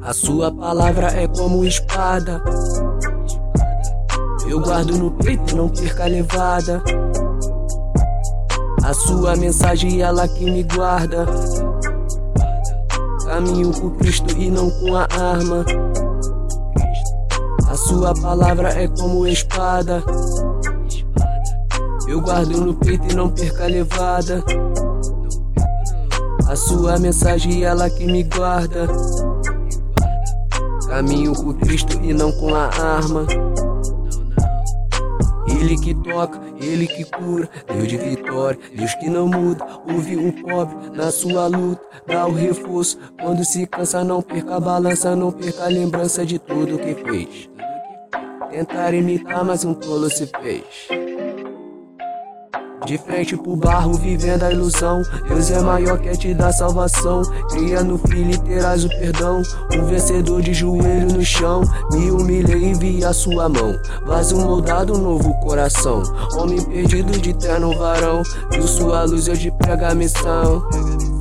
A sua palavra é como espada, eu guardo no peito, não perca a levada. A sua mensagem, ela que me guarda. Caminho com Cristo e não com a arma. A sua palavra é como espada, eu guardo no peito e não perca a levada. A sua mensagem, ela que me guarda. Caminho com Cristo e não com a arma. Ele que toca, Ele que cura, Deus de vitória, Deus que não muda. Ouve o pobre na sua luta, dá o reforço. Quando se cansa, não perca a balança, não perca a lembrança de tudo que fez. Tentar imitar, mas um tolo se fez. De frente pro barro, vivendo a ilusão. Deus é maior, quer te dar salvação. Cria no filho e terás o perdão. Um vencedor de joelho no chão. Me humilhei e vi a sua mão. Vaso moldado, um novo coração. Homem perdido de terno varão. Viu sua luz, eu te prego a missão.